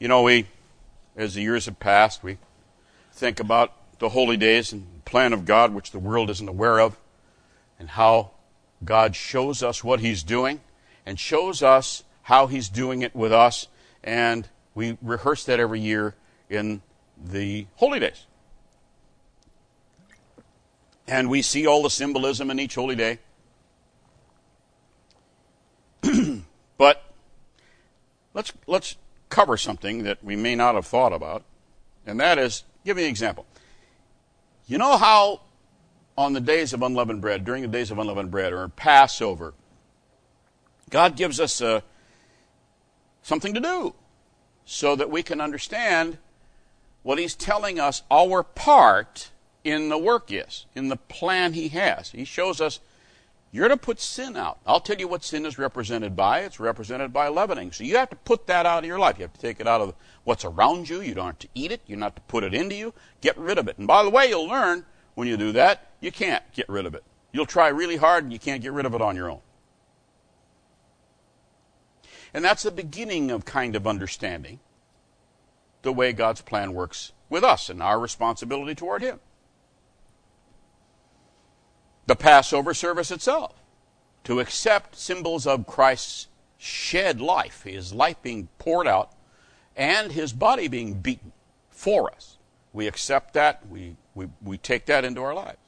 You know, as the years have passed, we think about the holy days and the plan of God, which the world isn't aware of, and how God shows us what He's doing and shows us how He's doing it with us. And we rehearse that every year in the holy days. And we see all the symbolism in each holy day. But let's cover something that we may not have thought about, and that is, give me an example. You know how on the days of unleavened bread, during the days of unleavened bread, or Passover, God gives us something to do so that we can understand what He's telling us our part in the work is, in the plan He has. He shows us, you're to put sin out. I'll tell you what sin is represented by. It's represented by leavening. So you have to put that out of your life. You have to take it out of what's around you. You don't have to eat it. You're not to put it into you. Get rid of it. And by the way, you'll learn when you do that, you can't get rid of it. You'll try really hard and you can't get rid of it on your own. And that's the beginning of kind of understanding the way God's plan works with us and our responsibility toward Him. The Passover service itself, to accept symbols of Christ's shed life, His life being poured out, and His body being beaten for us. We accept that, we take that into our lives.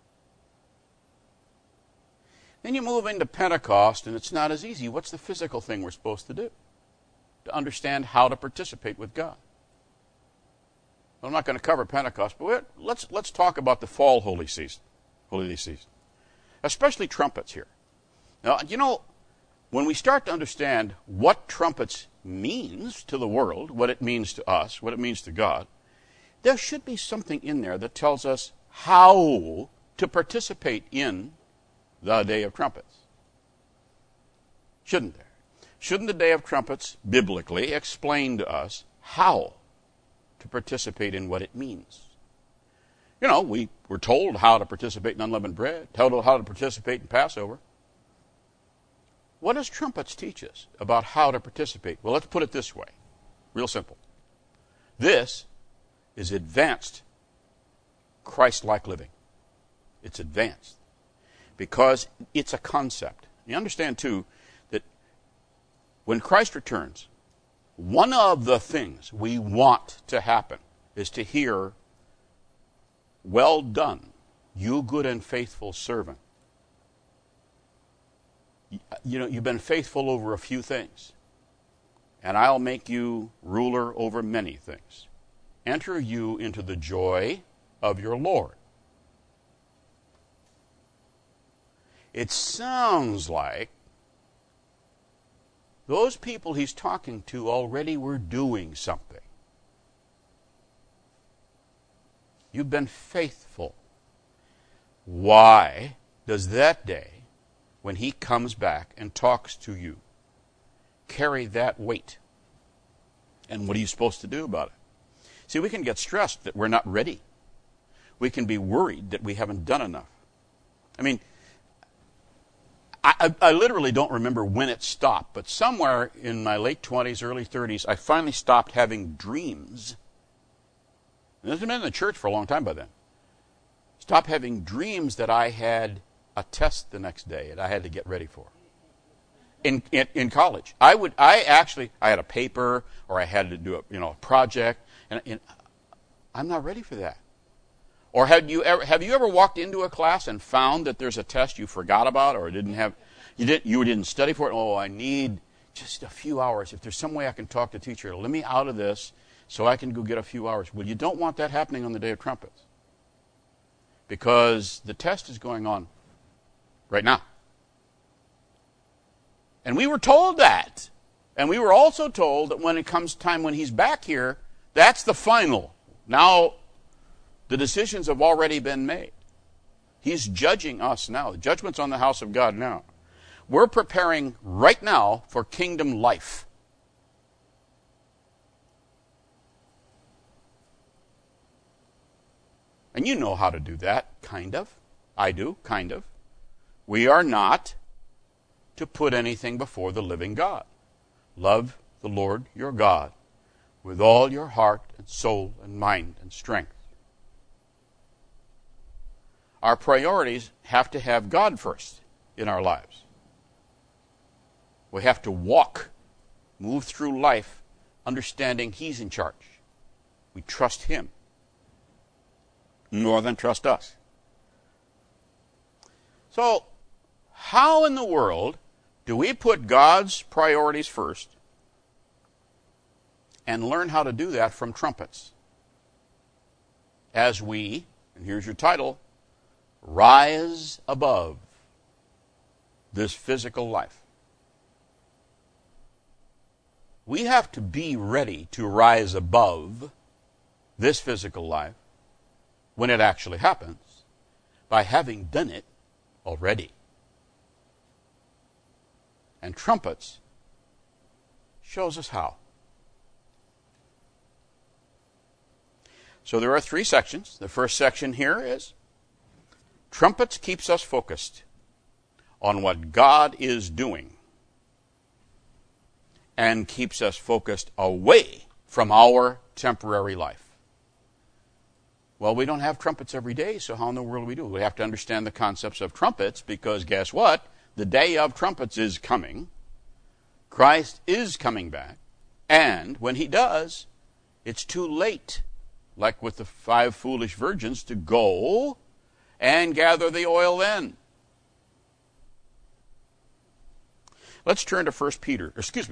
Then you move into Pentecost, and it's not as easy. What's the physical thing we're supposed to do to understand how to participate with God? I'm not going to cover Pentecost, but let's talk about the fall holy day season, especially trumpets here. Now, you know, when we start to understand what trumpets means to the world, what it means to us, what it means to God, there should be something in there that tells us how to participate in the Day of Trumpets. Shouldn't there? Shouldn't the Day of Trumpets biblically explain to us how to participate in what it means? You know, we were told how to participate in unleavened bread, told how to participate in Passover. What does trumpets teach us about how to participate? Well, let's put it this way. Real simple. This is advanced Christ-like living. It's advanced because it's a concept. You understand, too, that when Christ returns, one of the things we want to happen is to hear, "Well done, you good and faithful servant. You know, you've been faithful over a few things, and I'll make you ruler over many things. Enter you into the joy of your Lord." It sounds like those people He's talking to already were doing something. You've been faithful. Why does that day, when He comes back and talks to you, carry that weight? And what are you supposed to do about it? See, we can get stressed that we're not ready. We can be worried that we haven't done enough. I mean, I literally don't remember when it stopped, but somewhere in my late 20s, early 30s, I finally stopped having dreams. And this has been in the church for a long time by then. Stopped having dreams that I had a test the next day and I had to get ready for. In college, I had a paper or I had to do a project, and I'm not ready for that. Or have you ever walked into a class and found that there's a test you forgot about or you didn't study for it? Oh, I need just a few hours. If there's some way I can talk to the teacher, let me out of this so I can go get a few hours. Well, you don't want that happening on the Day of Trumpets, because the test is going on right now. And we were told that. And we were also told that when it comes time when He's back here, that's the final. Now, the decisions have already been made. He's judging us now. The judgment's on the house of God now. We're preparing right now for kingdom life. And you know how to do that, kind of. I do, kind of. We are not to put anything before the living God. Love the Lord your God with all your heart and soul and mind and strength. Our priorities have to have God first in our lives. We have to move through life understanding He's in charge. We trust Him more than trust us. So, how in the world do we put God's priorities first and learn how to do that from trumpets? As we, and here's your title, rise above this physical life. We have to be ready to rise above this physical life when it actually happens by having done it already. And trumpets shows us how. So there are 3 sections. The first section here is trumpets keeps us focused on what God is doing and keeps us focused away from our temporary life. Well, we don't have trumpets every day, so how in the world do we do it? We have to understand the concepts of trumpets, because guess what? The day of trumpets is coming. Christ is coming back. And when He does, it's too late, like with the 5 foolish virgins, to go and gather the oil then. Let's turn to 2 Peter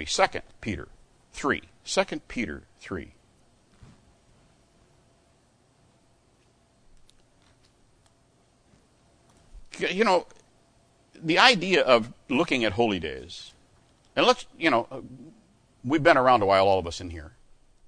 3. 2 Peter 3. You know, the idea of looking at holy days, and we've been around a while, all of us in here.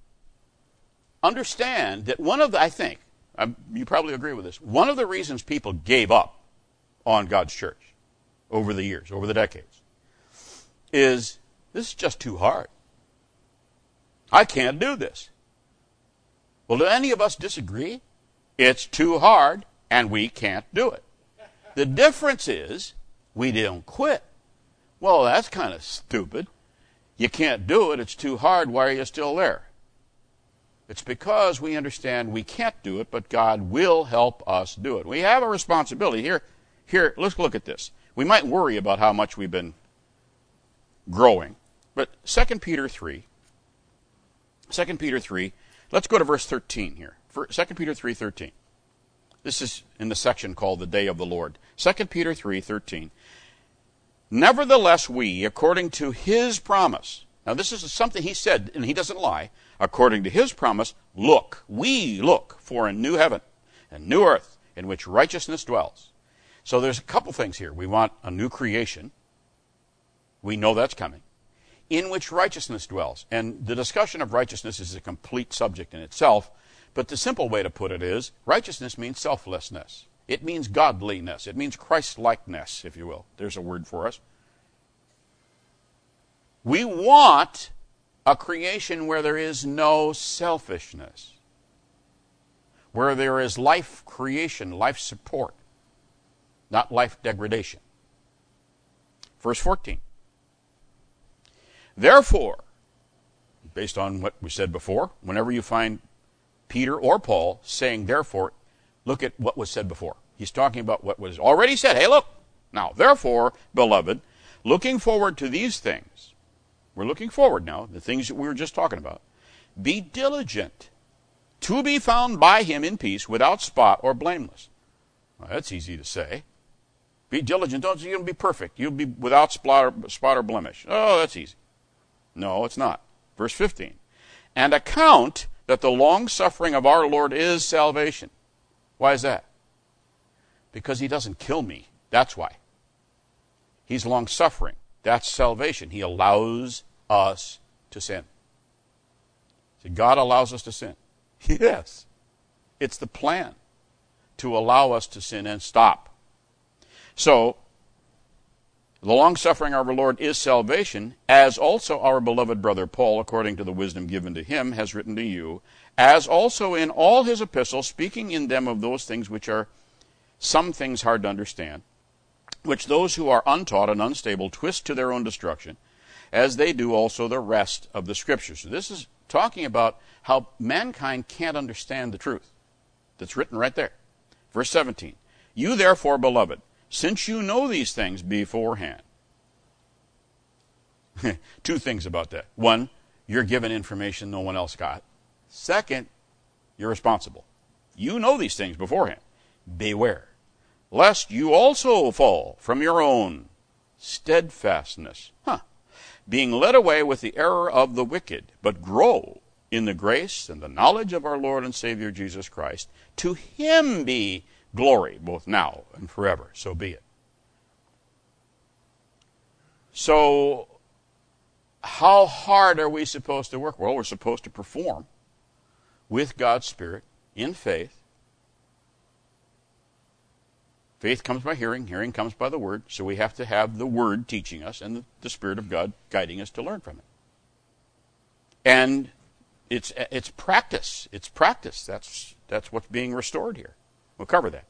Understand that you probably agree with this, one of the reasons people gave up on God's church over the years, over the decades, is this is just too hard. I can't do this. Well, do any of us disagree? It's too hard, and we can't do it. The difference is we don't quit. Well, that's kind of stupid. You can't do it. It's too hard. Why are you still there? It's because we understand we can't do it, but God will help us do it. We have a responsibility. Here, let's look at this. We might worry about how much we've been growing. But 2 Peter 3, let's go to verse 13 here. 2 Peter 3:13. This is in the section called the Day of the Lord. 2 Peter 3:13. Nevertheless we, according to His promise. Now this is something He said, and He doesn't lie. According to His promise, we look for a new heaven and new earth in which righteousness dwells. So there's a couple things here. We want a new creation. We know that's coming. In which righteousness dwells. And the discussion of righteousness is a complete subject in itself. But the simple way to put it is, righteousness means selflessness. It means godliness. It means Christ-likeness, if you will. There's a word for us. We want a creation where there is no selfishness. Where there is life creation, life support, not life degradation. Verse 14. Therefore, based on what we said before, whenever you find Peter or Paul saying therefore, look at what was said before. He's talking about what was already said. Hey, look. Now, therefore, beloved, looking forward to these things. We're looking forward now, the things that we were just talking about. Be diligent to be found by Him in peace, without spot or blameless. Well, that's easy to say. Be diligent. Don't you'll be perfect. You'll be without spot or blemish. Oh, that's easy. No, it's not. Verse 15. And account that the long suffering of our Lord is salvation. Why is that? Because He doesn't kill me. That's why. He's long suffering. That's salvation. He allows us to sin. See, God allows us to sin. Yes. It's the plan to allow us to sin and stop. So, the long-suffering of our Lord is salvation, as also our beloved brother Paul, according to the wisdom given to him, has written to you, as also in all his epistles, speaking in them of those things which are some things hard to understand, which those who are untaught and unstable twist to their own destruction, as they do also the rest of the Scriptures. So this is talking about how mankind can't understand the truth that's written right there. Verse 17, you therefore, beloved, since you know these things beforehand. Two things about that. One, you're given information no one else got. Second, you're responsible. You know these things beforehand. Beware, lest you also fall from your own steadfastness, being led away with the error of the wicked, but grow in the grace and the knowledge of our Lord and Savior Jesus Christ. To him be glory, both now and forever. So be it. So, how hard are we supposed to work? Well, we're supposed to perform with God's Spirit in faith. Faith comes by hearing, hearing comes by the Word, so we have to have the Word teaching us and the Spirit of God guiding us to learn from it. And it's practice. It's practice. That's what's being restored here. We'll cover that.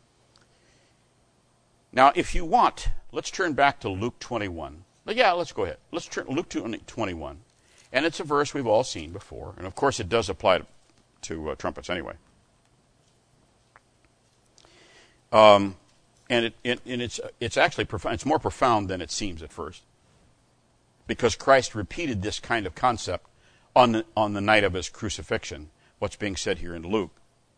Now, if you want, let's turn back to Luke 21. But yeah, let's go ahead. Let's turn Luke 21. And it's a verse we've all seen before. And of course, it does apply to trumpets anyway. And it's actually profound. It's more profound than it seems at first, because Christ repeated this kind of concept on the night of his crucifixion. What's being said here in Luke?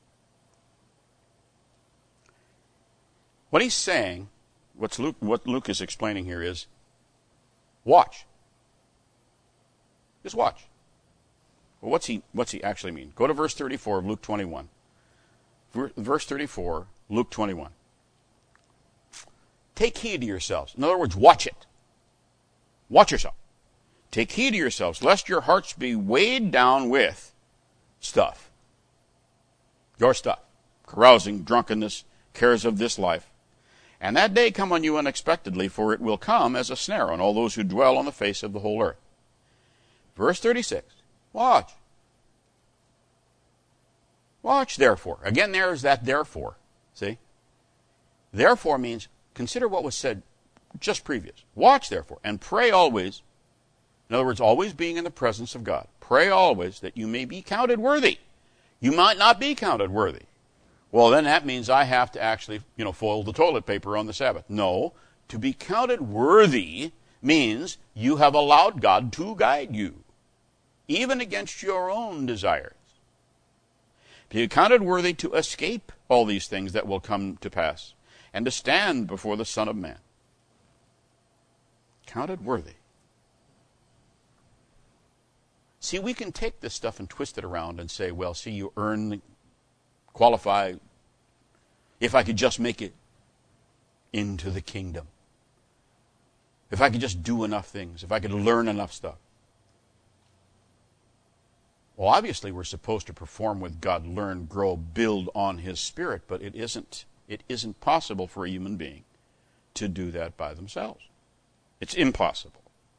What he's saying, what Luke is explaining here is, watch. Just watch. Well, what's he actually mean? Go to verse 34 of Luke 21. Verse 34, Luke 21. Take heed to yourselves. In other words, watch it. Watch yourself. Take heed to yourselves, lest your hearts be weighed down with stuff. Your stuff. Carousing, drunkenness, cares of this life. And that day come on you unexpectedly, for it will come as a snare on all those who dwell on the face of the whole earth. Verse 36. Watch. Watch, therefore. Again, there's that therefore. See? Therefore means, consider what was said just previous. Watch, therefore, and pray always. In other words, always being in the presence of God. Pray always that you may be counted worthy. You might not be counted worthy. Well, then that means I have to actually, fold the toilet paper on the Sabbath. No. To be counted worthy means you have allowed God to guide you, even against your own desires. Be counted worthy to escape all these things that will come to pass, and to stand before the Son of Man. Counted worthy. See, we can take this stuff and twist it around and say, well, see, you qualify, if I could just make it into the kingdom. If I could just do enough things. If I could learn enough stuff. Well, obviously we're supposed to perform with God, learn, grow, build on His Spirit, but it isn't possible for a human being to do that by themselves. It's impossible.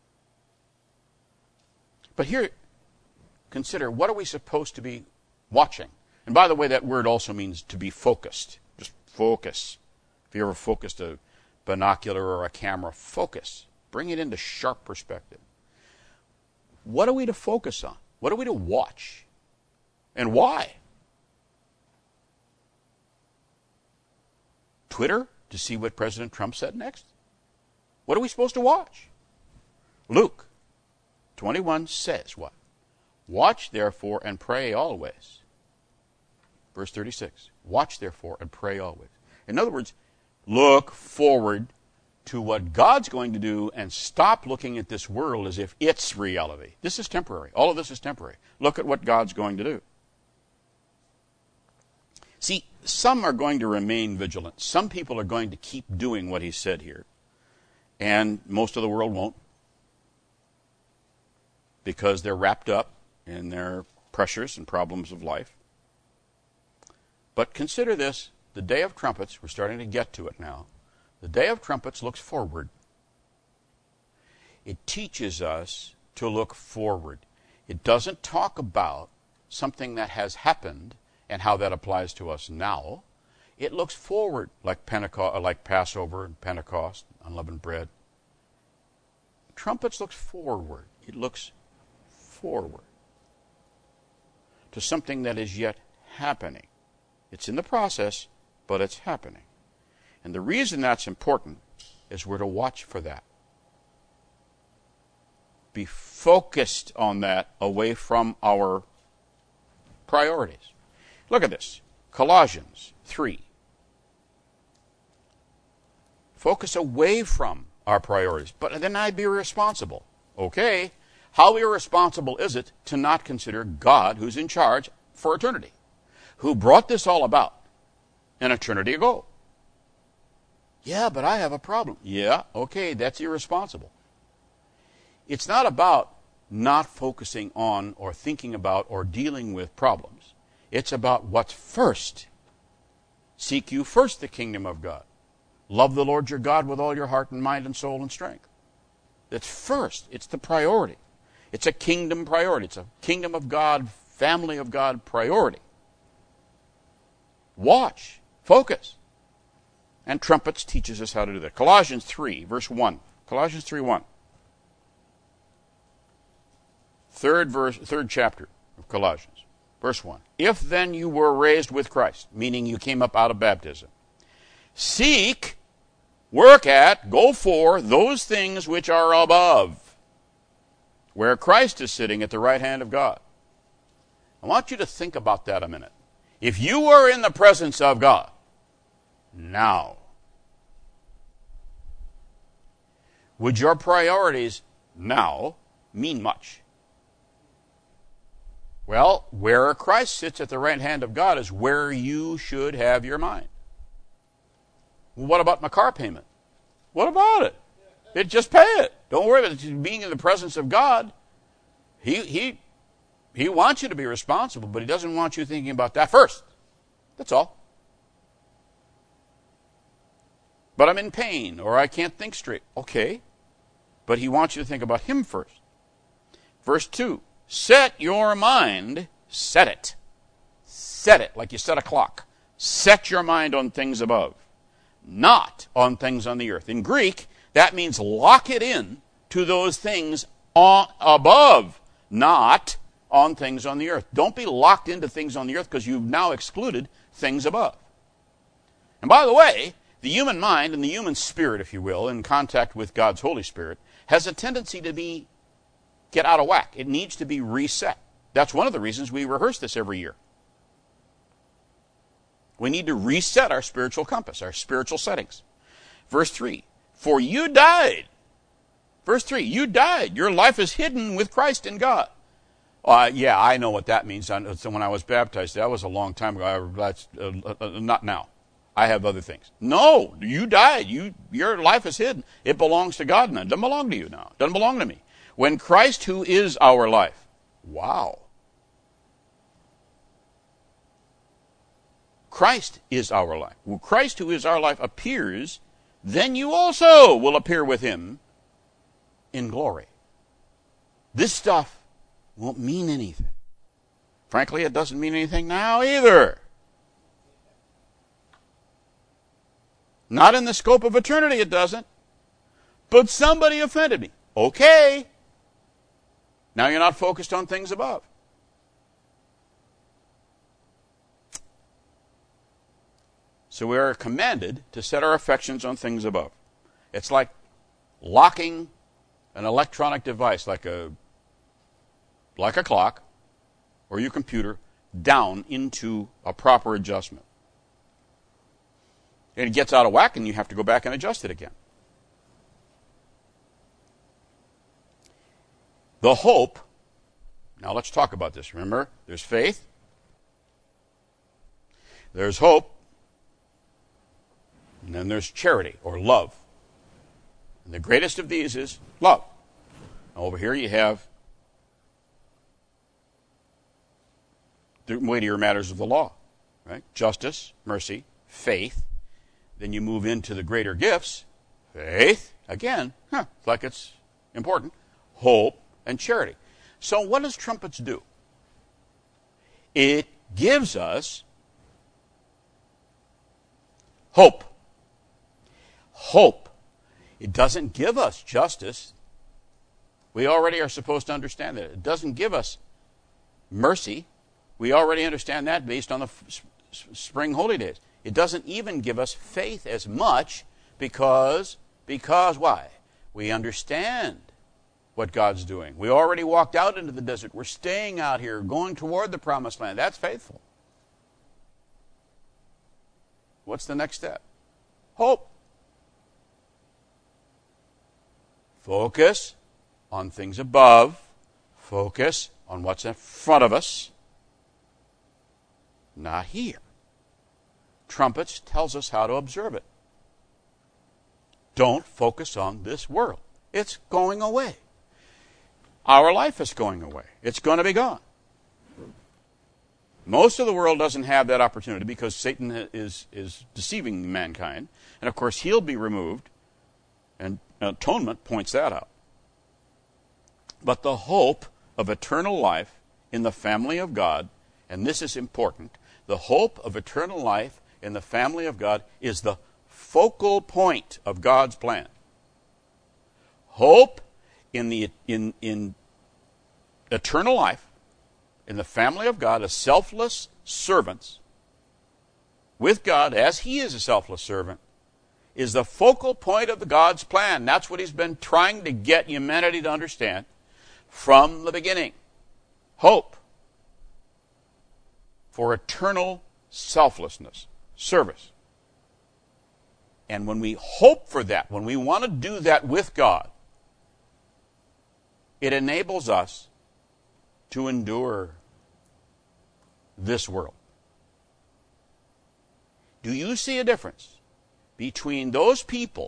But here, consider, what are we supposed to be watching? And by the way, that word also means to be focused. Just focus. If you ever focused a binocular or a camera, focus. Bring it into sharp perspective. What are we to focus on? What are we to watch? And why? Twitter to see what President Trump said next? What are we supposed to watch? Luke 21 says what? Watch therefore and pray always. Verse 36. Watch therefore and pray always. In other words, look forward to what God's going to do and stop looking at this world as if it's reality. This is temporary. All of this is temporary. Look at what God's going to do. See, some are going to remain vigilant. Some people are going to keep doing what he said here. And most of the world won't, because they're wrapped up in their pressures and problems of life. But consider this, the Day of Trumpets, we're starting to get to it now. The Day of Trumpets looks forward. It teaches us to look forward. It doesn't talk about something that has happened and how that applies to us now. It looks forward, like Passover and Pentecost, unleavened bread. Trumpets looks forward. It looks forward to something that is yet happening. It's in the process, but it's happening. And the reason that's important is we're to watch for that. Be focused on that away from our priorities. Look at this. Colossians 3. Focus away from our priorities. But then I'd be irresponsible. Okay. How irresponsible is it to not consider God, who's in charge for eternity, who brought this all about an eternity ago? Yeah, but I have a problem. Yeah, okay, that's irresponsible. It's not about not focusing on or thinking about or dealing with problems. It's about what's first. Seek you first the kingdom of God. Love the Lord your God with all your heart and mind and soul and strength. That's first. It's the priority. It's a kingdom priority. It's a kingdom of God, family of God priority. Watch. Focus. And trumpets teaches us how to do that. Colossians 3, verse 1. Colossians 3:1. Third chapter of Colossians, verse 1. If then you were raised with Christ, meaning you came up out of baptism, seek, work at, go for those things which are above, where Christ is sitting at the right hand of God. I want you to think about that a minute. If you were in the presence of God, now, would your priorities now mean much? Well, where Christ sits at the right hand of God is where you should have your mind. Well, what about my car payment? What about it? Just pay it. Don't worry about it. Being in the presence of God, He wants you to be responsible, but He doesn't want you thinking about that first. That's all. But I'm in pain, or I can't think straight. Okay. But He wants you to think about Him first. Verse 2. Set your mind, set it like you set a clock. Set your mind on things above, not on things on the earth. In Greek, that means lock it in to those things above, not on things on the earth. Don't be locked into things on the earth because you've now excluded things above. And by the way, the human mind and the human spirit, if you will, in contact with God's Holy Spirit, has a tendency to get out of whack. It needs to be reset. That's one of the reasons we rehearse this every year. We need to reset our spiritual compass, our spiritual settings. Verse 3, for you died. Verse 3, you died. Your life is hidden with Christ in God. Yeah, I know what that means. So when I was baptized, that was a long time ago. That's not now. I have other things. No, you died. Your life is hidden. It belongs to God now. It doesn't belong to you now. It doesn't belong to me. When Christ, who is our life. Wow. Christ is our life. When Christ, who is our life, appears, then you also will appear with Him in glory. This stuff won't mean anything. Frankly, it doesn't mean anything now either. Not in the scope of eternity, it doesn't. But somebody offended me. Okay. Now you're not focused on things above. So we are commanded to set our affections on things above. It's like locking an electronic device like a clock or your computer down into a proper adjustment. And it gets out of whack and you have to go back and adjust it again. The hope, now let's talk about this. Remember, there's faith, there's hope, and then there's charity or love. And the greatest of these is love. Now over here you have the weightier matters of the law, right? Justice, mercy, faith. Then you move into the greater gifts, faith, again, like it's important, hope, and charity. So what does trumpets do? It gives us hope. Hope. It doesn't give us justice. We already are supposed to understand that. It doesn't give us mercy. We already understand that based on the spring holy days. It doesn't even give us faith as much because why? We understand what God's doing. We already walked out into the desert. We're staying out here, going toward the promised land. That's faithful. What's the next step? Hope. Focus on things above. Focus on what's in front of us. Not here. Trumpets tells us how to observe it. Don't focus on this world. It's going away. Our life is going away. It's going to be gone. Most of the world doesn't have that opportunity because Satan is deceiving mankind. And of course, he'll be removed. And atonement points that out. But the hope of eternal life in the family of God, and this is important, the hope of eternal life in the family of God is the focal point of God's plan. Hope in eternal life in the family of God as selfless servants with God as he is a selfless servant is the focal point of God's plan. That's what he's been trying to get humanity to understand from the beginning. Hope for eternal selflessness, service. And when we hope for that, when we want to do that with God, it enables us to endure this world. Do you see a difference between those people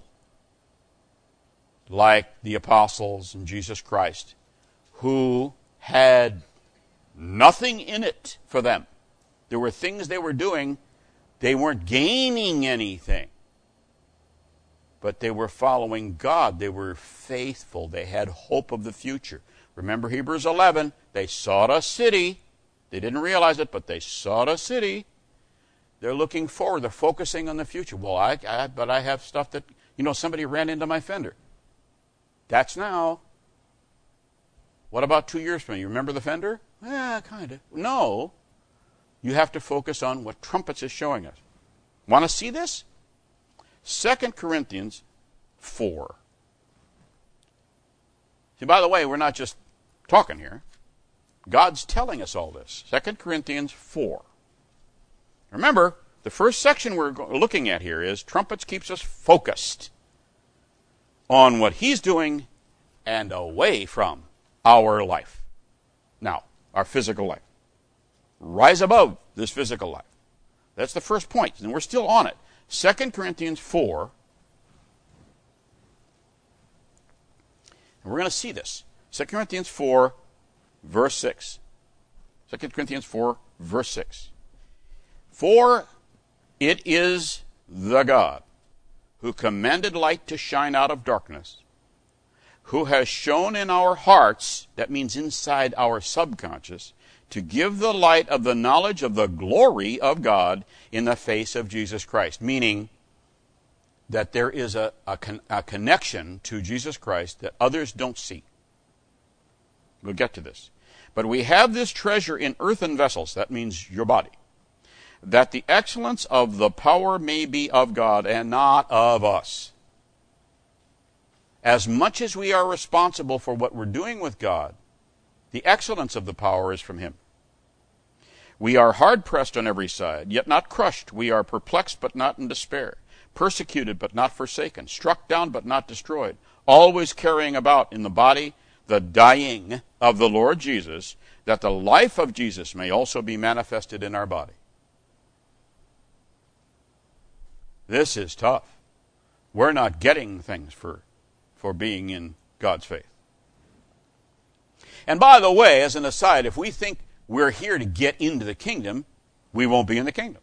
like the apostles and Jesus Christ who had nothing in it for them? There were things they were doing, they weren't gaining anything. But they were following God. They were faithful. They had hope of the future. Remember Hebrews 11, they sought a city. They didn't realize it, but they sought a city. They're looking forward. They're focusing on the future. Well, but I have stuff that, somebody ran into my fender. That's now. What about 2 years from now? You remember the fender? Kind of. No. You have to focus on what Trumpets is showing us. Want to see this? 2 Corinthians 4. See, by the way, we're not just talking here. God's telling us all this. 2 Corinthians 4. Remember, the first section we're looking at here is Trumpets keeps us focused on what he's doing and away from our life. Now, our physical life. Rise above this physical life. That's the first point, and we're still on it. 2 Corinthians 4. And we're going to see this. 2 Corinthians 4, verse 6. 2 Corinthians 4, verse 6. For it is the God who commanded light to shine out of darkness, who has shown in our hearts, that means inside our subconscious, to give the light of the knowledge of the glory of God in the face of Jesus Christ. Meaning that there is a connection to Jesus Christ that others don't see. We'll get to this. But we have this treasure in earthen vessels, that means your body, that the excellence of the power may be of God and not of us. As much as we are responsible for what we're doing with God, the excellence of the power is from him. We are hard-pressed on every side, yet not crushed. We are perplexed, but not in despair. Persecuted, but not forsaken. Struck down, but not destroyed. Always carrying about in the body the dying of the Lord Jesus, that the life of Jesus may also be manifested in our body. This is tough. We're not getting things for being in God's faith. And by the way, as an aside, if we think we're here to get into the kingdom, we won't be in the kingdom.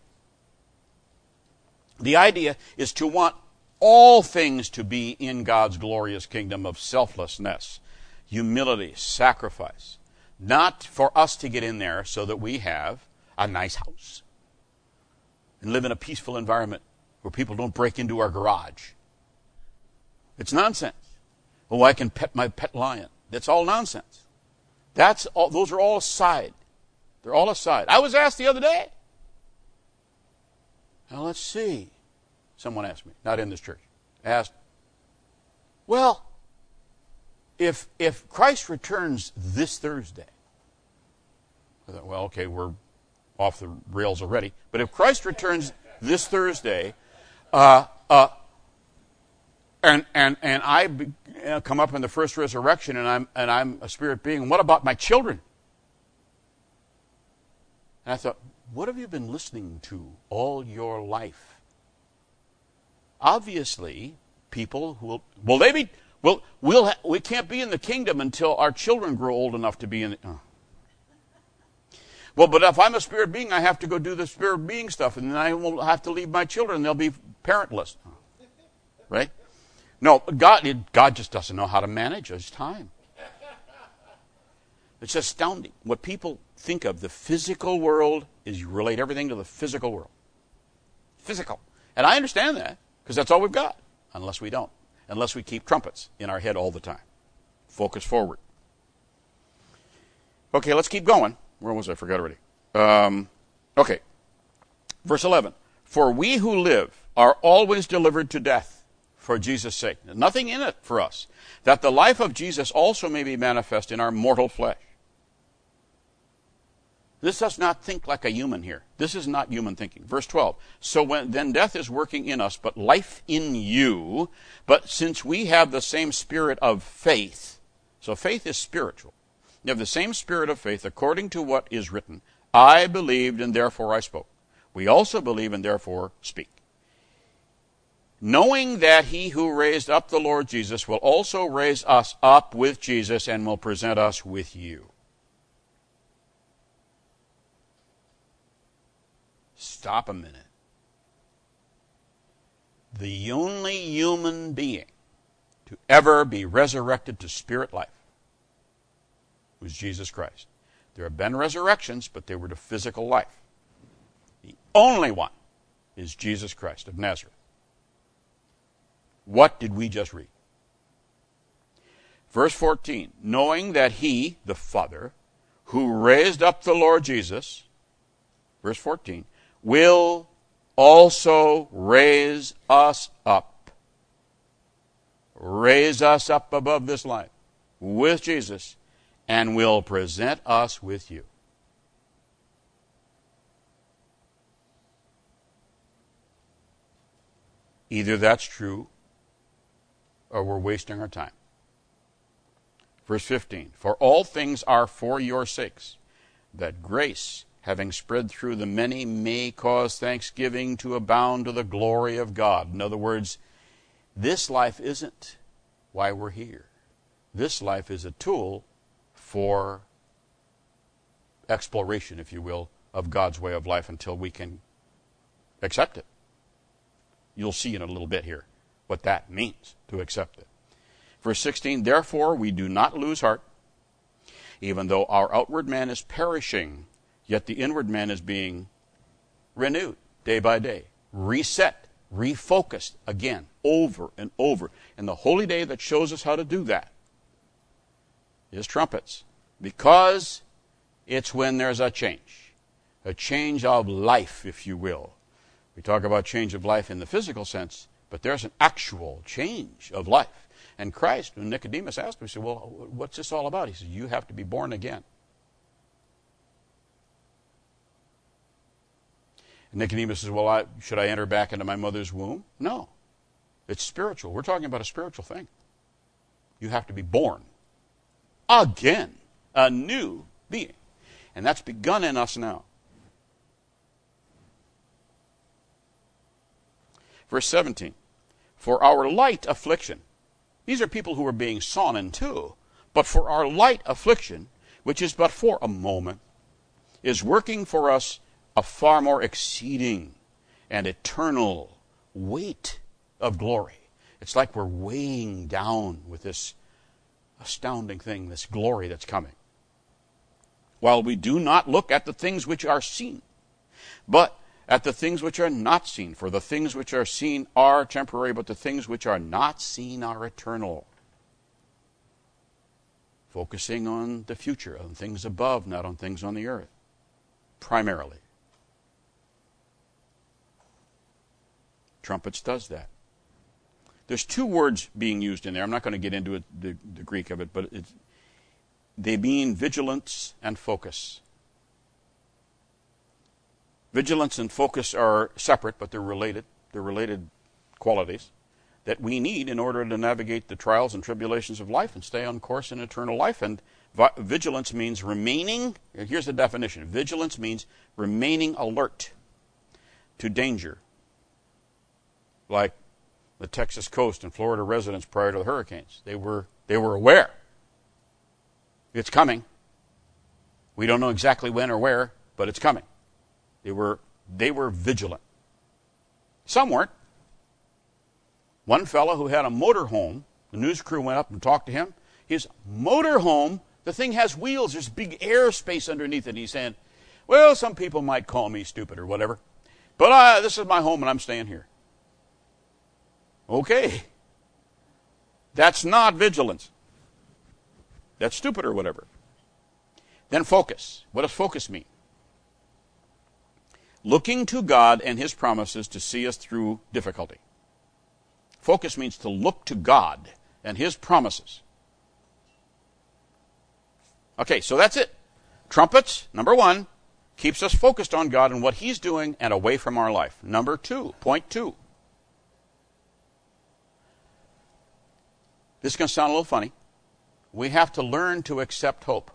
The idea is to want all things to be in God's glorious kingdom of selflessness, humility, sacrifice. Not for us to get in there so that we have a nice house and live in a peaceful environment where people don't break into our garage. It's nonsense. Oh, I can pet my pet lion. That's all nonsense. Those are all aside. They're all aside. I was asked the other day. Now let's see. Someone asked me, not in this church, asked, well, if Christ returns this Thursday, I thought, well, okay, we're off the rails already. But if Christ returns this Thursday, and I come up in the first resurrection, and I'm a spirit being, what about my children? And I thought, what have you been listening to all your life? Obviously, people who we can't be in the kingdom until our children grow old enough to be in the. Well, but if I'm a spirit being, I have to go do the spirit being stuff, and then I will have to leave my children. They'll be parentless. Right? No, God just doesn't know how to manage his time. It's astounding. What people think of the physical world is you relate everything to the physical world. Physical. And I understand that, because that's all we've got, unless we don't. Unless we keep trumpets in our head all the time. Focus forward. Okay, let's keep going. Where was I? I forgot already. Okay. Verse 11. For we who live are always delivered to death for Jesus' sake. Nothing in it for us. That the life of Jesus also may be manifest in our mortal flesh. This does not think like a human here. This is not human thinking. Verse 12. So then death is working in us, but life in you. But since we have the same spirit of faith, so faith is spiritual. You have the same spirit of faith according to what is written. I believed and therefore I spoke. We also believe and therefore speak. Knowing that he who raised up the Lord Jesus will also raise us up with Jesus and will present us with you. Stop a minute. The only human being to ever be resurrected to spirit life was Jesus Christ. There have been resurrections, but they were to physical life. The only one is Jesus Christ of Nazareth. What did we just read? Verse 14, knowing that he, the Father, who raised up the Lord Jesus, verse 14, will also raise us up. Raise us up above this life with Jesus and will present us with you. Either that's true or we're wasting our time. Verse 15, for all things are for your sakes, that grace, having spread through the many, may cause thanksgiving to abound to the glory of God. In other words, this life isn't why we're here. This life is a tool for exploration, if you will, of God's way of life until we can accept it. You'll see in a little bit here what that means, to accept it. Verse 16, therefore we do not lose heart, even though our outward man is perishing, yet the inward man is being renewed day by day, reset, refocused again, over and over. And the holy day that shows us how to do that is trumpets, because it's when there's a change of life, if you will. We talk about change of life in the physical sense, but there's an actual change of life. And Christ, when Nicodemus asked him, he said, well, what's this all about? He said, you have to be born again. And Nicodemus says, well, should I enter back into my mother's womb? No. It's spiritual. We're talking about a spiritual thing. You have to be born again, a new being. And that's begun in us now. Verse 17, for our light affliction, these are people who are being sawn in two, but for our light affliction, which is but for a moment, is working for us a far more exceeding and eternal weight of glory. It's like we're weighing down with this astounding thing, this glory that's coming. While we do not look at the things which are seen, but at the things which are not seen. For the things which are seen are temporary, but the things which are not seen are eternal. focusing on the future, on things above, not on things on the earth, primarily. Trumpets does that. There's two words being used in there. I'm not going to get into it, the Greek of it, but they mean vigilance and focus. Vigilance and focus are separate, but they're related. They're related qualities that we need in order to navigate the trials and tribulations of life and stay on course in eternal life. And vigilance means remaining. Here's the definition. Vigilance means remaining alert to danger. Like the Texas coast and Florida residents prior to the hurricanes. They were aware. It's coming. We don't know exactly when or where, but it's coming. They were vigilant. Some weren't. One fellow who had a motorhome, the news crew went up and talked to him. His motorhome, the thing has wheels. There's big air space underneath it. And he's saying, well, some people might call me stupid or whatever, but this is my home and I'm staying here. Okay. That's not vigilance. That's stupid or whatever. Then focus. What does focus mean? Looking to God and His promises to see us through difficulty. Focus means to look to God and His promises. Okay, so that's it. Trumpets, number one, keeps us focused on God and what He's doing and away from our life. Number two, point two. This is going to sound a little funny. We have to learn to accept hope.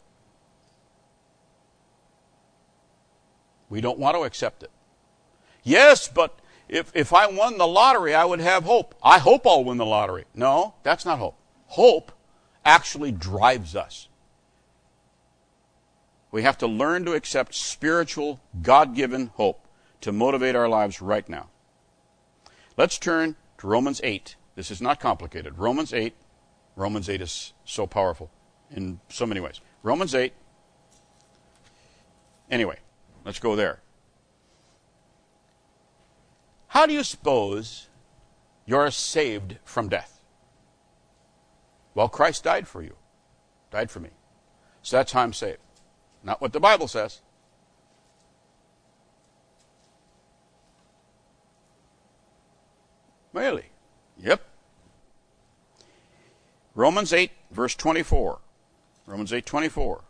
We don't want to accept it. Yes, but if I won the lottery, I would have hope. I hope I'll win the lottery. No, that's not hope. Hope actually drives us. We have to learn to accept spiritual, God-given hope to motivate our lives right now. Let's turn to Romans 8. This is not complicated. Romans 8 is so powerful in so many ways. Romans 8. Anyway, let's go there. How do you suppose you're saved from death? Well, Christ died for you. Died for me. So that's how I'm saved. Not what the Bible says. Really? Yep. Romans 8, verse 24. Romans 8:24.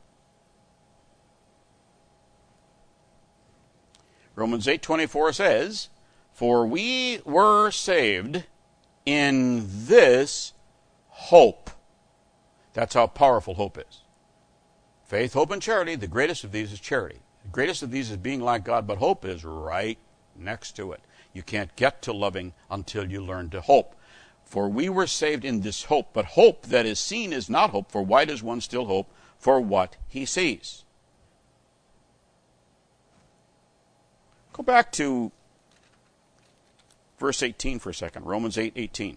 Romans 8:24 says, "For we were saved in this hope." That's how powerful hope is. Faith, hope, and charity. The greatest of these is charity. The greatest of these is being like God, but hope is right next to it. You can't get to loving until you learn to hope. For we were saved in this hope, but hope that is seen is not hope, for why does one still hope for what he sees? Go back to verse 18 for a second, Romans 8:18.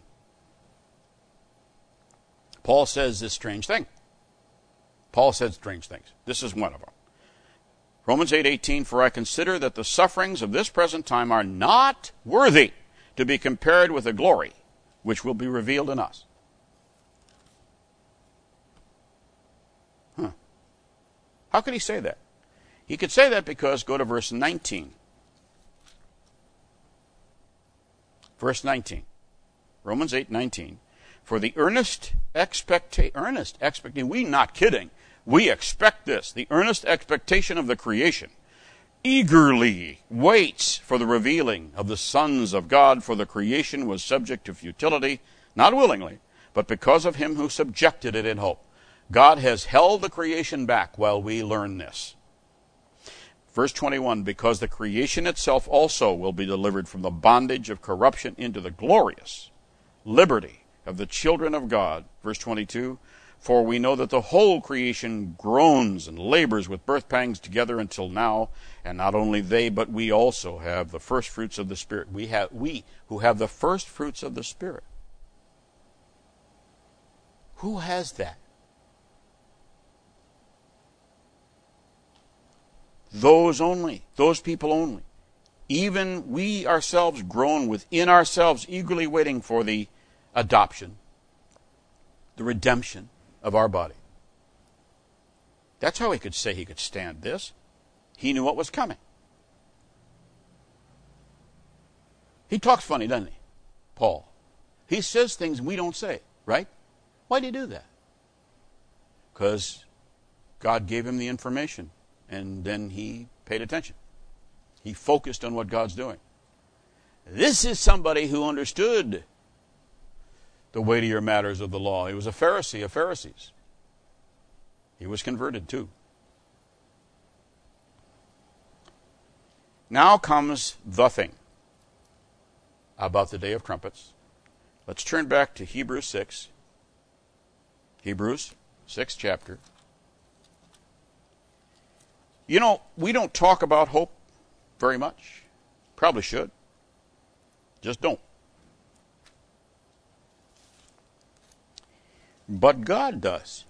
Paul says this strange thing. Paul said strange things. This is one of them. Romans 8:18, "For I consider that the sufferings of this present time are not worthy to be compared with the glory which will be revealed in us." How could he say that? He could say that because, go to verse 19. Verse 19. Romans 8:19. "For the earnest expectation, we not kidding, we expect this, the earnest expectation of the creation eagerly waits for the revealing of the sons of God, for the creation was subject to futility, not willingly, but because of him who subjected it in hope." God has held the creation back while we learn this. Verse 21, "Because the creation itself also will be delivered from the bondage of corruption into the glorious liberty of the children of God." Verse 22, "For we know that the whole creation groans and labors with birth pangs together until now, and not only they, but we also have the first fruits of the Spirit." We who have the first fruits of the Spirit. Who has that? Those only. Those people only. Even we ourselves groan within ourselves, eagerly waiting for the adoption, the redemption of our body. That's how he could say he could stand this. He knew what was coming. He talks funny, doesn't he? Paul. He says things we don't say, right? Why did he do that? Because God gave him the information, and then he paid attention. He focused on what God's doing. This is somebody who understood the weightier matters of the law. He was a Pharisee of Pharisees. He was converted too. Now comes the thing about the day of trumpets. Let's turn back to Hebrews 6. Hebrews 6th chapter. You know, we don't talk about hope very much. Probably should. Just don't. But God does.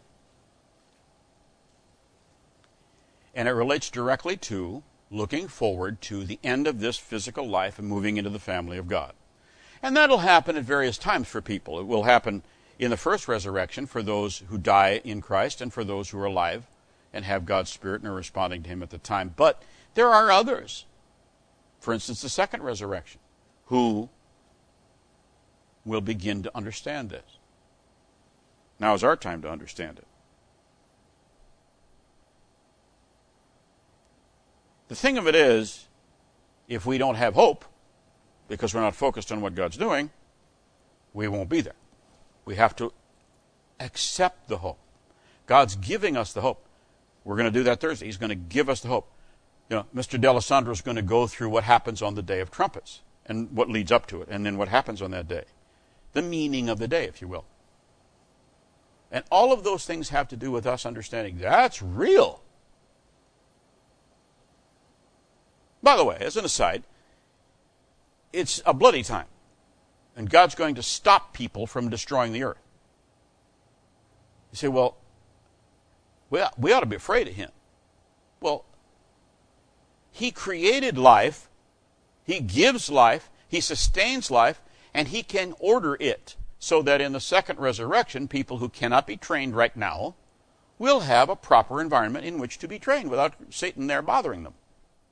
And it relates directly to looking forward to the end of this physical life and moving into the family of God. And that'll happen at various times for people. It will happen in the first resurrection for those who die in Christ and for those who are alive and have God's Spirit and are responding to Him at the time. But there are others, for instance, the second resurrection, who will begin to understand this. Now is our time to understand it. The thing of it is, if we don't have hope, because we're not focused on what God's doing, we won't be there. We have to accept the hope. God's giving us the hope. We're going to do that Thursday. He's going to give us the hope. You know, Mr. D'Alessandro is going to go through what happens on the Day of Trumpets and what leads up to it, and then what happens on that day. The meaning of the day, if you will. And all of those things have to do with us understanding that's real. By the way, as an aside, it's a bloody time. And God's going to stop people from destroying the earth. You say, well, we ought to be afraid of Him. Well, He created life, He gives life, He sustains life, and He can order it so that in the second resurrection, people who cannot be trained right now will have a proper environment in which to be trained without Satan there bothering them.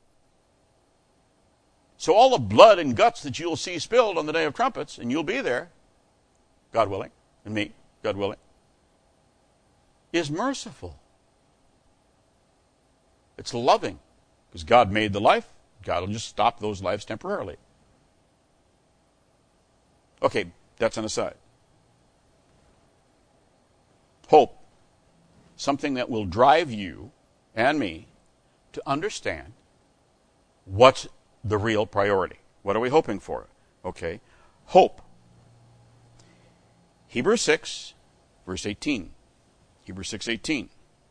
So all the blood and guts that you'll see spilled on the Day of Trumpets, and you'll be there, God willing, and me, God willing, is merciful. It's loving, because God made the life. God will just stop those lives temporarily. Okay, that's an aside. Hope, something that will drive you and me to understand what's the real priority. What are we hoping for? Okay, hope. Hebrews 6, verse 18. Hebrews 6:18.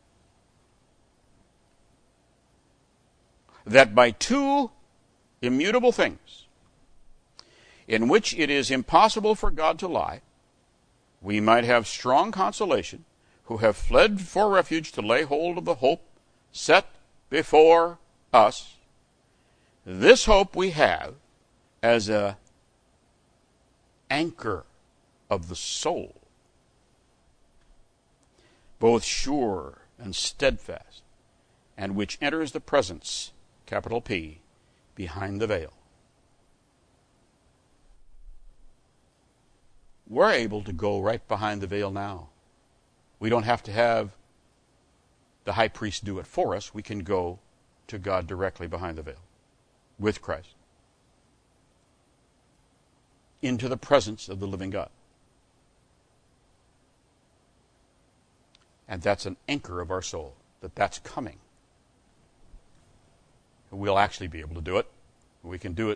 That by two immutable things, in which it is impossible for God to lie, we might have strong consolation, who have fled for refuge to lay hold of the hope set before us. This hope we have as an anchor of the soul, both sure and steadfast, and which enters the presence, capital P, behind the veil. We're able to go right behind the veil now. We don't have to have the high priest do it for us. We can go to God directly behind the veil with Christ into the presence of the living God. And that's an anchor of our soul, that's coming. We'll actually be able to do it. We can do it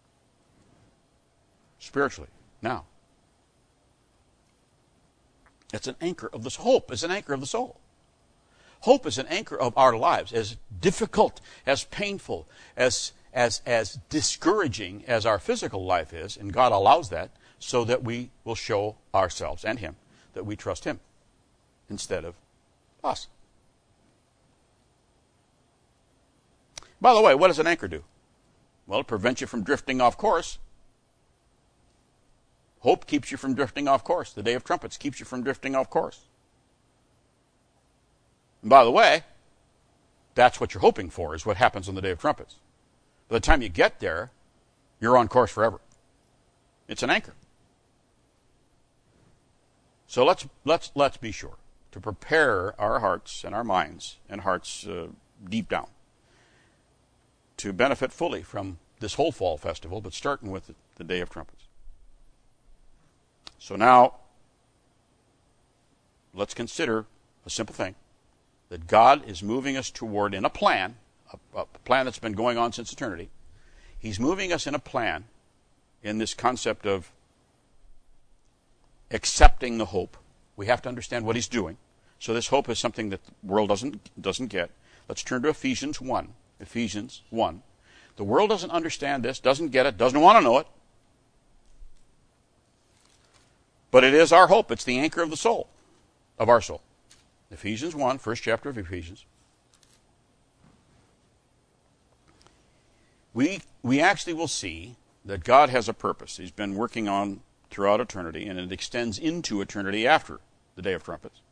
spiritually now. It's an anchor of the soul. Hope is an anchor of the soul. Hope is an anchor of our lives. As difficult, as painful, as discouraging as our physical life is, and God allows that so that we will show ourselves and Him that we trust Him instead of us. By the way, what does an anchor do? Well, it prevents you from drifting off course. Hope keeps you from drifting off course. The Day of Trumpets keeps you from drifting off course. And by the way, that's what you're hoping for, is what happens on the Day of Trumpets. By the time you get there, you're on course forever. It's an anchor. So let's be sure to prepare our hearts and our minds and hearts deep down to benefit fully from this whole fall festival, but starting with the Day of Trumpets. So now, let's consider a simple thing, that God is moving us toward, in a plan, a plan that's been going on since eternity. He's moving us in a plan in this concept of accepting the hope. We have to understand what he's doing. So this hope is something that the world doesn't get. Let's turn to Ephesians 1. Ephesians 1. The world doesn't understand this, doesn't get it, doesn't want to know it. But it is our hope. It's the anchor of the soul, of our soul. Ephesians 1, first chapter of Ephesians. We actually will see that God has a purpose he's been working on throughout eternity, and it extends into eternity after the Day of Trumpets.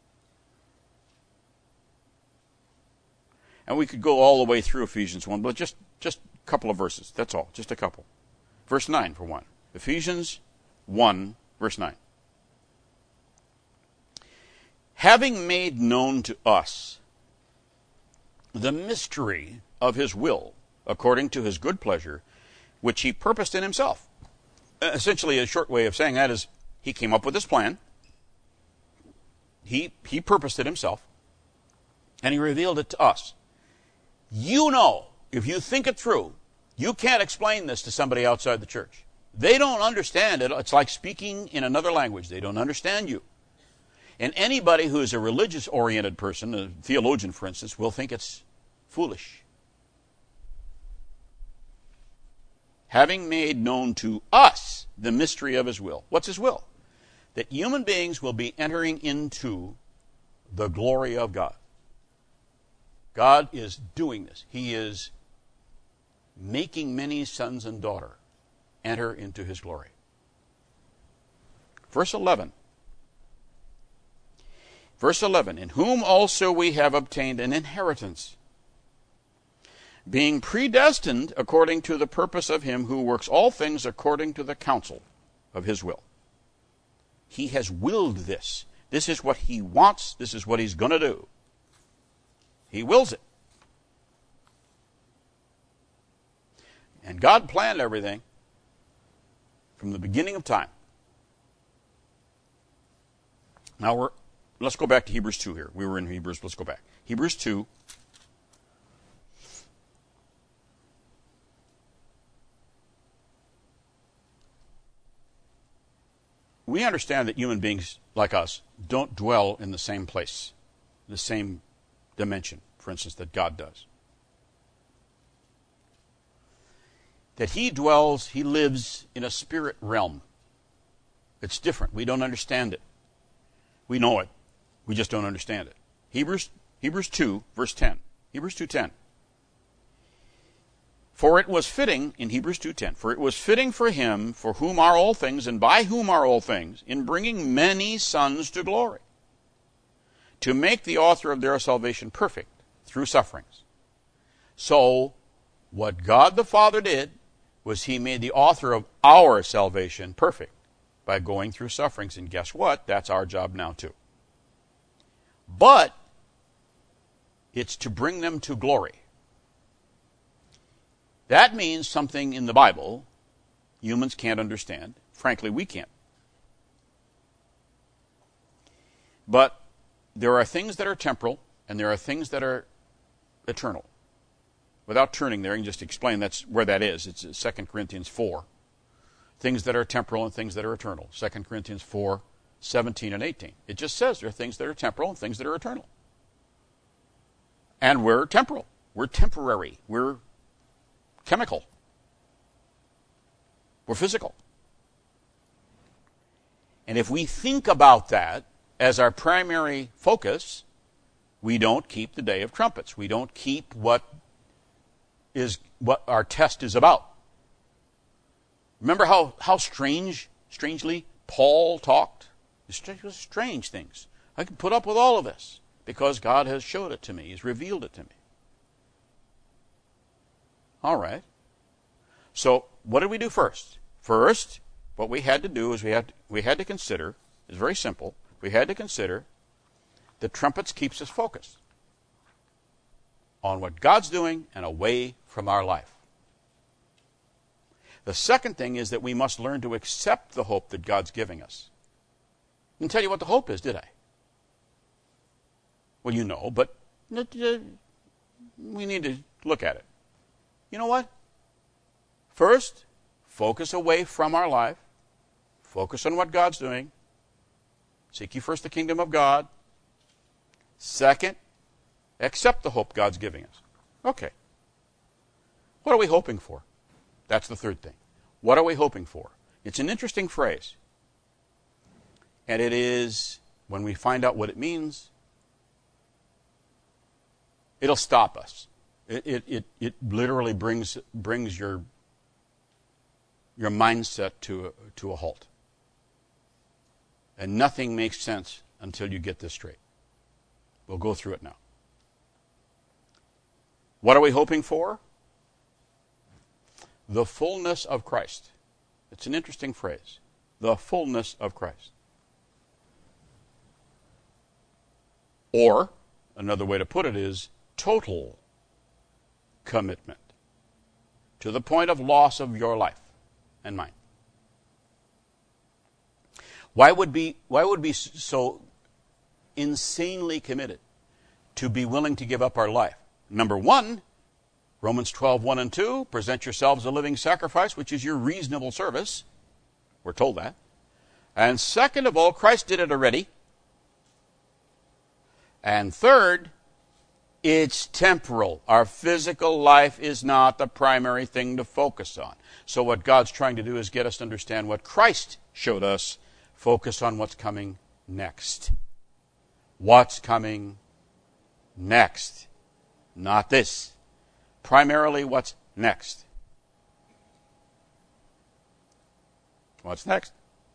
And we could go all the way through Ephesians 1, but just a couple of verses. That's all, just a couple. Verse 9 for one. Ephesians 1, verse 9. Having made known to us the mystery of his will, according to his good pleasure, which he purposed in himself. Essentially, a short way of saying that is, he came up with this plan, he purposed it himself, and he revealed it to us. You know, if you think it through, you can't explain this to somebody outside the church. They don't understand it. It's like speaking in another language. They don't understand you. And anybody who is a religious-oriented person, a theologian, for instance, will think it's foolish. Having made known to us the mystery of his will. What's his will? That human beings will be entering into the glory of God. God is doing this. He is making many sons and daughters enter into his glory. Verse 11. Verse 11, in whom also we have obtained an inheritance, being predestined according to the purpose of him who works all things according to the counsel of his will. He has willed this. This is what he wants. This is what he's going to do. He wills it. And God planned everything from the beginning of time. Now let's go back to Hebrews 2 here. We were in Hebrews. Let's go back. Hebrews 2. We understand that human beings like us don't dwell in the same place, the same dimension, for instance, that God does. That he dwells, he lives in a spirit realm. It's different. We don't understand it. We know it. We just don't understand it. Hebrews 2, verse 10. Hebrews 2:10. For it was fitting, in Hebrews 2:10, for it was fitting for him, for whom are all things, and by whom are all things, in bringing many sons to glory, to make the author of their salvation perfect through sufferings. So, what God the Father did was he made the author of our salvation perfect by going through sufferings. And guess what? That's our job now too. But it's to bring them to glory. That means something in the Bible humans can't understand. Frankly, we can't. But there are things that are temporal, and there are things that are eternal. Without turning there, you can just explain that's where that is. It's 2 Corinthians 4. Things that are temporal and things that are eternal. 2 Corinthians 4, 17 and 18. It just says there are things that are temporal and things that are eternal. And we're temporal. We're temporary. We're chemical. We're physical. And if we think about that as our primary focus, we don't keep the Day of Trumpets. We don't keep what our test is about. Remember how strangely Paul talked? It was strange things. I can put up with all of this because God has showed it to me. He's revealed it to me. All right. So what did we do first? First, what we had to do is we had to consider, it's very simple, we had to consider the trumpets keeps us focused on what God's doing and away from our life. The second thing is that we must learn to accept the hope that God's giving us. I didn't tell you what the hope is, did I? Well, you know, but we need to look at it. You know what? First, focus away from our life. Focus on what God's doing. Seek ye first the kingdom of God. Second, accept the hope God's giving us. Okay. What are we hoping for? That's the third thing. What are we hoping for? It's an interesting phrase. And it is, when we find out what it means, it'll stop us. It literally brings your mindset to a halt. And nothing makes sense until you get this straight. We'll go through it now. What are we hoping for? The fullness of Christ. It's an interesting phrase. The fullness of Christ. Or, another way to put it is, total commitment. To the point of loss of your life and mine. Why would be so insanely committed to be willing to give up our life? Number one, Romans 12, 1 and 2, present yourselves a living sacrifice, which is your reasonable service. We're told that. And second of all, Christ did it already. And third, it's temporal. Our physical life is not the primary thing to focus on. So what God's trying to do is get us to understand what Christ showed us. Focus on what's coming next. What's coming next? Not this. Primarily what's next. What's next?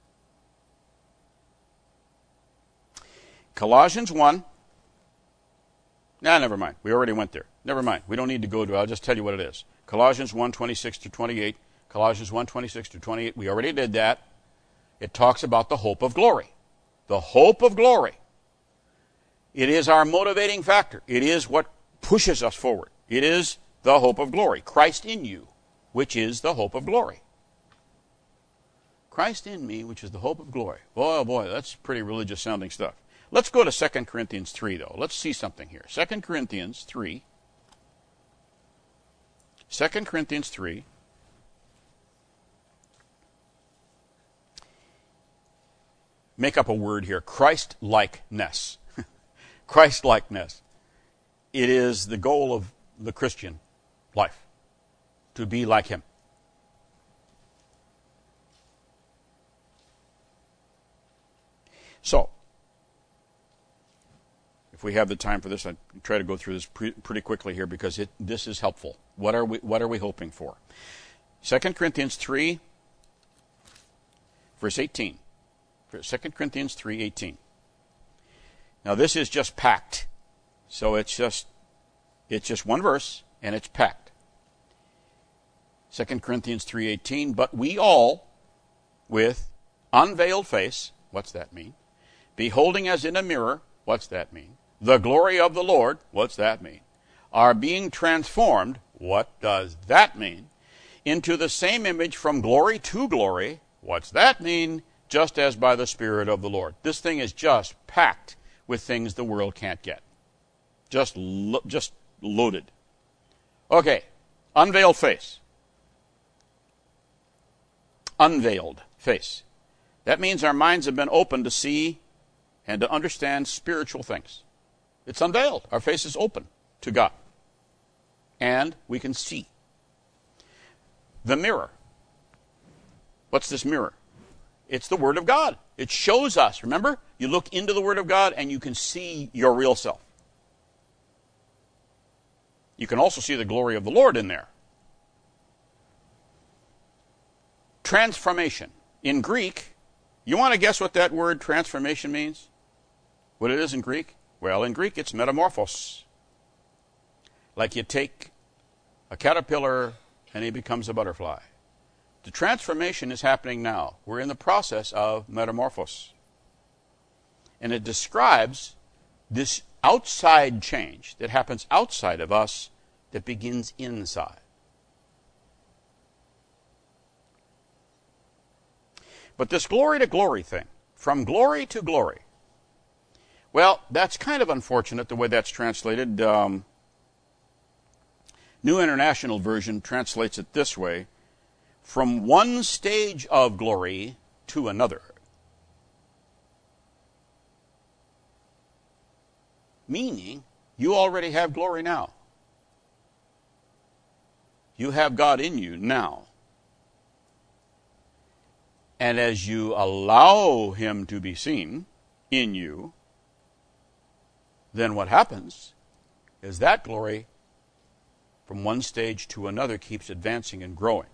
Colossians 1. Never mind. We already went there. Never mind. We don't need to go to it. I'll just tell you what it is. Colossians 1, 26 to 28. Colossians 1, 26 to 28. We already did that. It talks about the hope of glory. The hope of glory. It is our motivating factor. It is what pushes us forward. It is the hope of glory. Christ in you, which is the hope of glory. Christ in me, which is the hope of glory. Boy, oh boy, that's pretty religious sounding stuff. Let's go to 2 Corinthians 3, though. Let's see something here. 2 Corinthians 3. 2 Corinthians 3. Make up a word here. Christ-likeness. Christ-likeness. It is the goal of the Christian life, to be like him. So, if we have the time for this, I try to go through this pretty quickly here because this is helpful. What are we hoping for? 2 Corinthians 3, verse 18. 2 Corinthians 3:18. Now this is just packed. So it's just one verse and it's packed. 2 Corinthians 3:18, but we all with unveiled face, what's that mean? Beholding as in a mirror, what's that mean? The glory of the Lord, what's that mean? Are being transformed, what does that mean? Into the same image from glory to glory, what's that mean? Just as by the Spirit of the Lord. This thing is just packed with things the world can't get. Just loaded. Okay, unveiled face. Unveiled face. That means our minds have been opened to see and to understand spiritual things. It's unveiled. Our face is open to God. And we can see. The mirror. What's this mirror? It's the Word of God. It shows us. Remember? You look into the Word of God and you can see your real self. You can also see the glory of the Lord in there. Transformation. In Greek, you want to guess what that word transformation means? What it is in Greek? Well, in Greek it's metamorphos. Like you take a caterpillar, and he becomes a butterfly. The transformation is happening now. We're in the process of metamorphosis. And it describes this outside change that happens outside of us that begins inside. But this glory to glory thing, from glory to glory, well, that's kind of unfortunate the way that's translated. New International Version translates it this way: from one stage of glory to another. Meaning, you already have glory now. You have God in you now. And as you allow Him to be seen in you, then what happens is that glory from one stage to another keeps advancing and growing.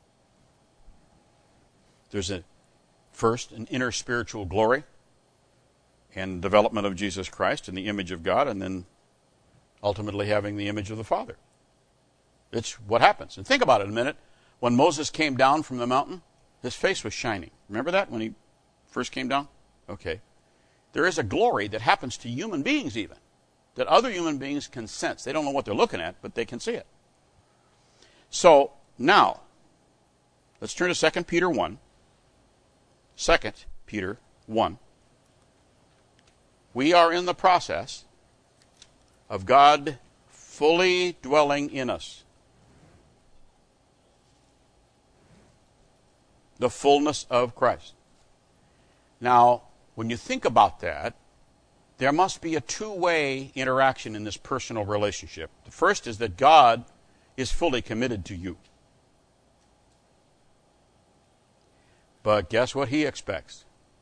There's first an inner spiritual glory and development of Jesus Christ in the image of God, and then ultimately having the image of the Father. It's what happens. And think about it a minute. When Moses came down from the mountain, his face was shining. Remember that when he first came down? Okay. There is a glory that happens to human beings even, that other human beings can sense. They don't know what they're looking at, but they can see it. So, now, let's turn to 2 Peter 1. 2 Peter 1. We are in the process of God fully dwelling in us. The fullness of Christ. Now, when you think about that, there must be a two-way interaction in this personal relationship. The first is that God is fully committed to you. But guess what He expects?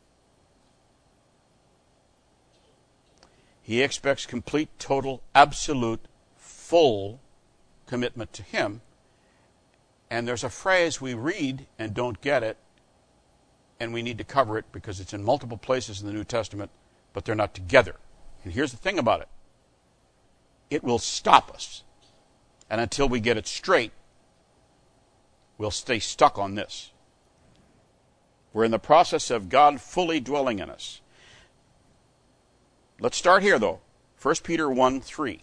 He expects complete, total, absolute, full commitment to Him. And there's a phrase we read and don't get it, and we need to cover it because it's in multiple places in the New Testament, but they're not together. And here's the thing about it. It will stop us. And until we get it straight, we'll stay stuck on this. We're in the process of God fully dwelling in us. Let's start here, though. 1 Peter 1:3.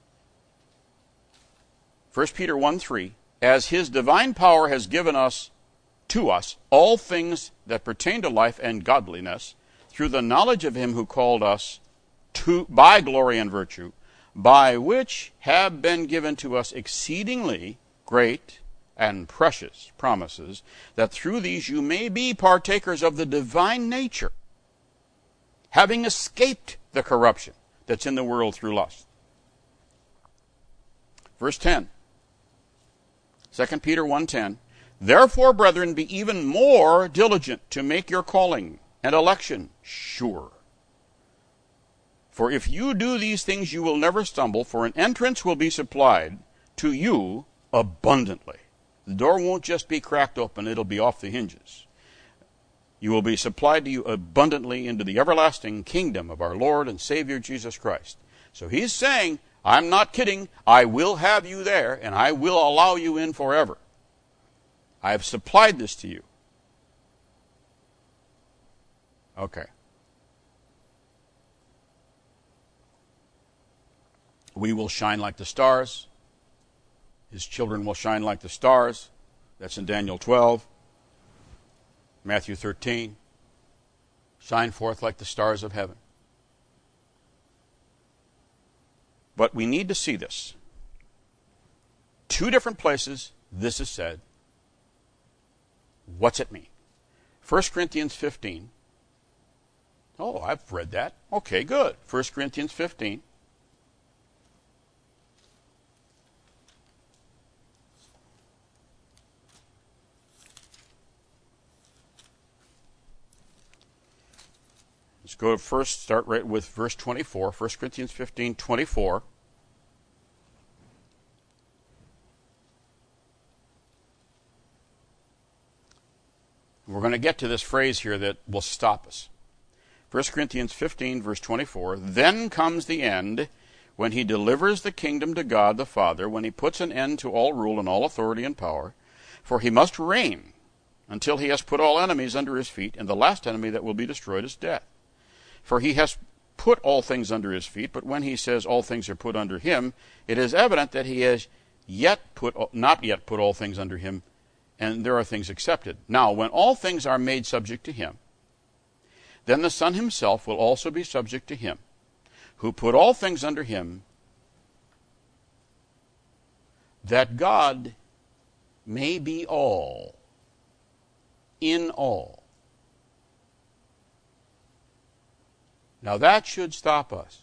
1 Peter 1:3. As His divine power has given to us, all things that pertain to life and godliness, through the knowledge of Him who called us by glory and virtue, by which have been given to us exceedingly great and precious promises, that through these you may be partakers of the divine nature, having escaped the corruption that's in the world through lust. Verse 10. 2 Peter 1:10. Therefore, brethren, be even more diligent to make your calling and election sure. For if you do these things, you will never stumble, for an entrance will be supplied to you abundantly. The door won't just be cracked open, it'll be off the hinges. You will be supplied to you abundantly into the everlasting kingdom of our Lord and Savior Jesus Christ. So He's saying, I'm not kidding, I will have you there, and I will allow you in forever. I have supplied this to you. Okay. We will shine like the stars. His children will shine like the stars. That's in Daniel 12. Matthew 13. Shine forth like the stars of heaven. But we need to see this. Two different places this is said. What's it mean? 1 Corinthians 15. Oh, I've read that. Okay, good. 1 Corinthians 15. Let's go first, start right with verse 24. 1 Corinthians 15, 24. We're going to get to this phrase here that will stop us. 1 Corinthians 15, verse 24. Then comes the end, when he delivers the kingdom to God the Father, when he puts an end to all rule and all authority and power, for he must reign until he has put all enemies under his feet, and the last enemy that will be destroyed is death. For he has put all things under his feet, but when he says all things are put under him, it is evident that he has not yet put all things under him, and there are things accepted. Now, when all things are made subject to him, then the Son himself will also be subject to him, who put all things under him, that God may be all in all. Now that should stop us.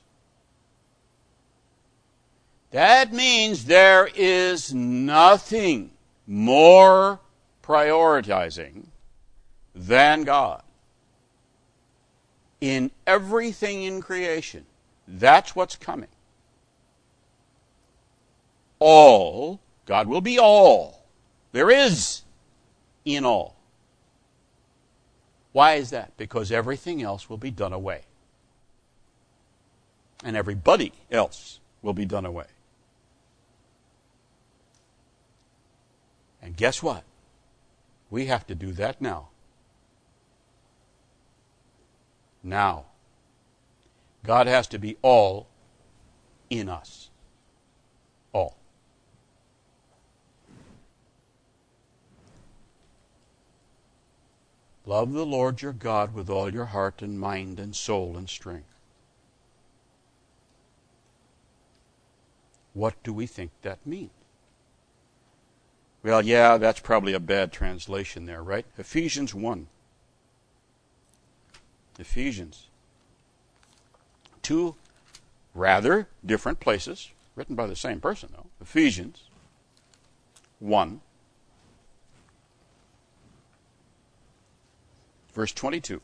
That means there is nothing more prioritizing than God. In everything in creation, that's what's coming. All, God will be all. There is in all. Why is that? Because everything else will be done away. And everybody else will be done away. And guess what? We have to do that now. Now. God has to be all in us. All. Love the Lord your God with all your heart and mind and soul and strength. What do we think that means? Well, yeah, that's probably a bad translation there, right? Ephesians 1. Ephesians. Two rather different places, written by the same person, though. Ephesians 1, verse 22.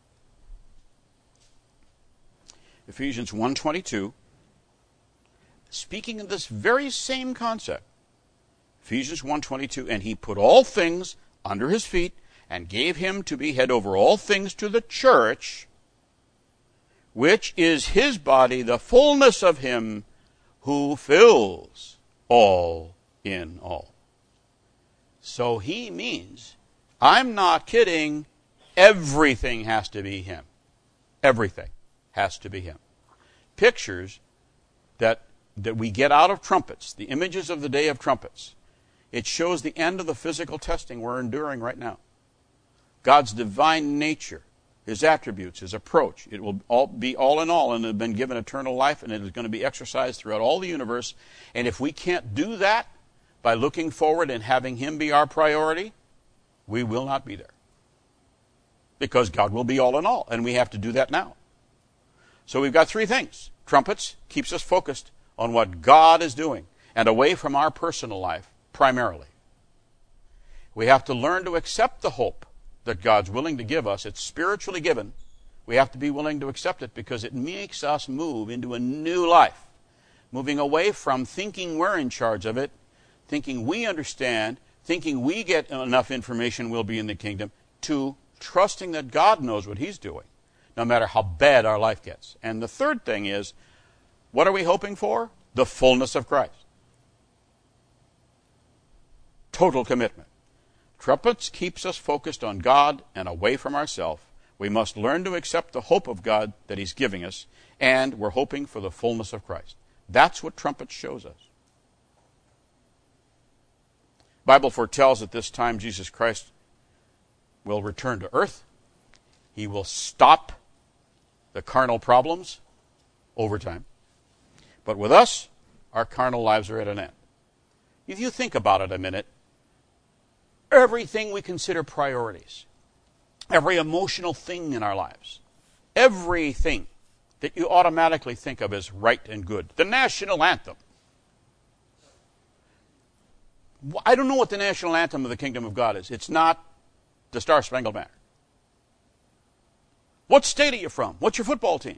Ephesians 1:22, speaking of this very same concept. Ephesians 1:22, and he put all things under his feet and gave him to be head over all things to the church, which is his body, the fullness of him who fills all in all. So he means, I'm not kidding, everything has to be him. Everything has to be him. Pictures that we get out of trumpets, the images of the day of trumpets, it shows the end of the physical testing we're enduring right now. God's divine nature, his attributes, his approach, it will all be all in all and have been given eternal life, and it is going to be exercised throughout all the universe. And if we can't do that by looking forward and having him be our priority, we will not be there. Because God will be all in all, and we have to do that now. So we've got three things. Trumpets keeps us focused on what God is doing and away from our personal life primarily. We have to learn to accept the hope that God's willing to give us. It's spiritually given. We have to be willing to accept it because it makes us move into a new life. Moving away from thinking we're in charge of it, thinking we understand, thinking we get enough information we'll be in the kingdom, to trusting that God knows what he's doing, no matter how bad our life gets. And the third thing is, what are we hoping for? The fullness of Christ. Total commitment. Trumpets keeps us focused on God and away from ourselves. We must learn to accept the hope of God that he's giving us, and we're hoping for the fullness of Christ. That's what trumpets shows us. The Bible foretells at this time Jesus Christ will return to earth. He will stop the carnal problems over time. But with us, our carnal lives are at an end. If you think about it a minute, everything we consider priorities, every emotional thing in our lives, everything that you automatically think of as right and good, the national anthem. I don't know what the national anthem of the kingdom of God is. It's not the Star-Spangled Banner. What state are you from? What's your football team?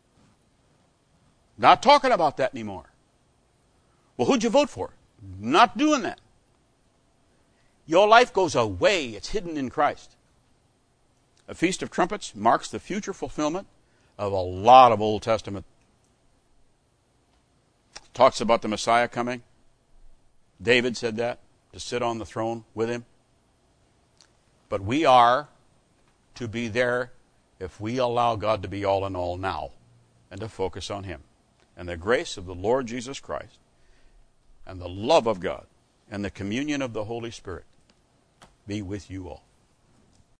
Not talking about that anymore. Well, who'd you vote for? Not doing that. Your life goes away. It's hidden in Christ. A Feast of Trumpets marks the future fulfillment of a lot of Old Testament talks about the Messiah coming. David said that, to sit on the throne with him. But we are to be there if we allow God to be all in all now and to focus on him. And the grace of the Lord Jesus Christ and the love of God and the communion of the Holy Spirit be with you all.